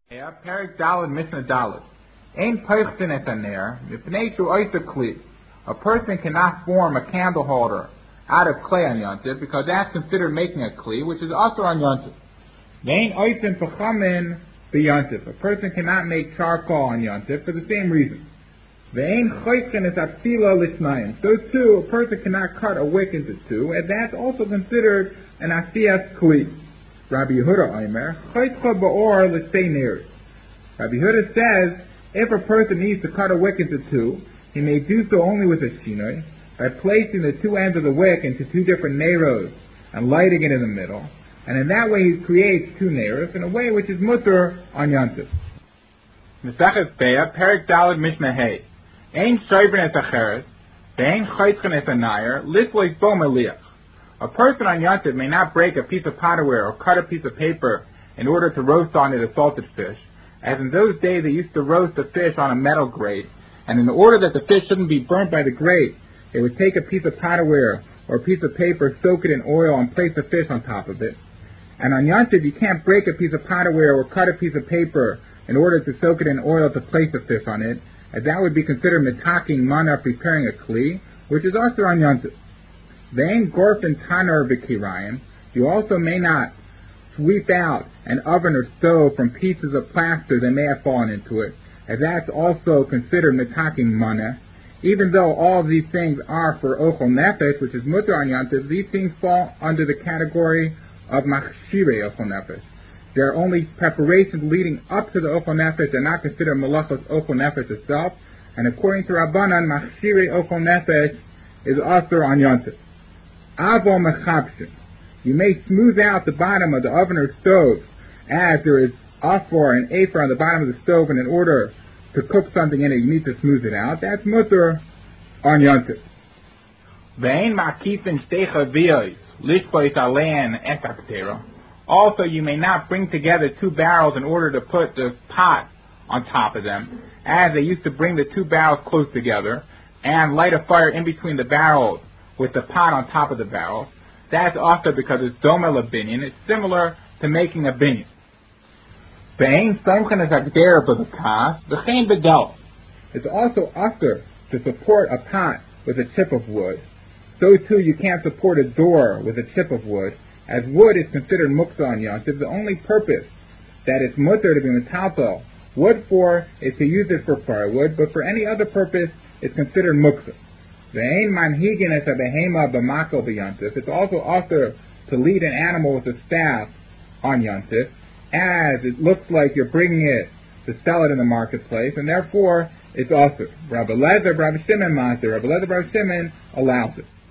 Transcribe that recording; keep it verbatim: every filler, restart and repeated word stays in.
Yeah, Perik Daled Mishnah Daled. Ein peichten et aner, mipnei shu oita kli. A person cannot form a candle holder out of clay on Yontif because that's considered making a kli, which is also on Yontif. Vein oiten pechamin b'Yontif. A person cannot make charcoal on Yontif for the same reason. Vein choichen es apsila lishnayim. So too, a person cannot cut a wick into two, and that's also considered an asiyas kli. Rabbi Yehuda Omer, choitcha ba'or l'shtei nears. Rabbi Yehuda says, if a person needs to cut a wick into two, he may do so only with a shinoi, by placing the two ends of the wick into two different neiros and lighting it in the middle, and in that way he creates two neiros in a way which is mutter on Yontif. Mesachet Peah, Perik Daled Mishnah Hey. Ein shoyven es acheres, ve'ein choitchen es anayer, lislois bo meliach. A person on Yontif may not break a piece of potterware or cut a piece of paper in order to roast on it a salted fish, as in those days they used to roast the fish on a metal grate, and in order that the fish shouldn't be burnt by the grate, they would take a piece of potterware or a piece of paper, soak it in oil, and place the fish on top of it. And on Yontif you can't break a piece of potterware or cut a piece of paper in order to soak it in oil to place the fish on it, as that would be considered mitaking mana, preparing a kli, which is also on Yontif. Vein gorfen tanner b'kirayim. You also may not sweep out an oven or stove from pieces of plaster that may have fallen into it, as that's also considered mitaking mana. Even though all of these things are for ochel nefesh, which is mutter on Yontif, these things fall under the category of machshirei ochel nefesh. They are only preparations leading up to the ochel nefesh. They're not considered malachos ochel nefesh itself. And according to Rabbanan, machshirei ochel nefesh is also on Yontif. Avo mechabshin. You may smooth out the bottom of the oven or stove, as there is aphor and aphor on the bottom of the stove, and in order to cook something in it, you need to smooth it out. That's mutter on Yontif. Ve'ein ma'kifin shtecha v'yois, lishpois alein et aktera. Also, you may not bring together two barrels in order to put the pot on top of them, as they used to bring the two barrels close together, and light a fire in between the barrels with the pot on top of the barrel. That's also because it's domel a binyan. It's similar to making a binyan. It's also usher to support a pot with a chip of wood. So too you can't support a door with a chip of wood, as wood is considered muksa on Yontif. The only purpose that it's mutter to be metaltal wood for is to use it for firewood, but for any other purpose it's considered muksa. It's also author to lead an animal with a staff on Yontif, as it looks like you're bringing it to sell it in the marketplace, and therefore it's author. Rabbi Lezer, Rabbi Shimon Maser, Rabbi Lezer, Rabbi Shimon allows it.